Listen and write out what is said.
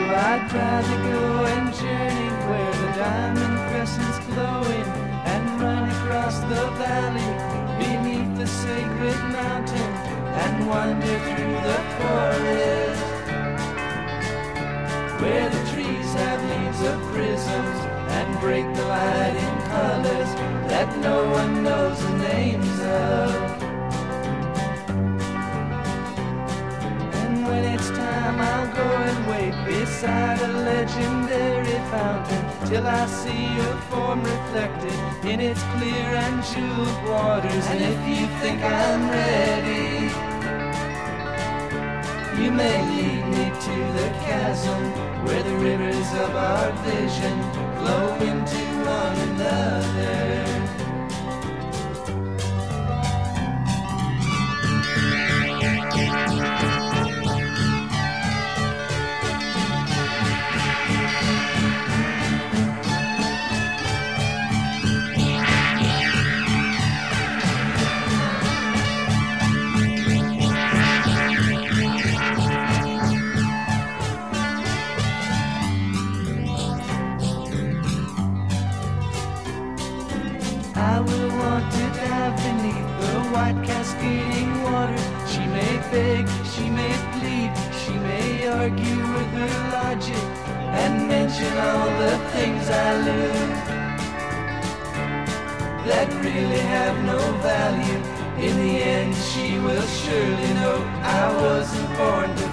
I'd rather go and journey where the diamond crescent's glowing, and run across the valley beneath the sacred mountain, and wander through the forest where the trees have leaves of prisms and break the light in colors that no one knows the names of. And when it's time, I'll go and wait beside a legendary fountain till I see your form reflected in its clear and jeweled waters. And if you think I'm ready, you may lead me to the chasm where the rivers of our vision flow into one another. I will want to dive beneath the white cascading water. She may beg, she may plead, she may argue with her logic and mention all the things I lose that really have no value. In the end, she will surely know I wasn't born to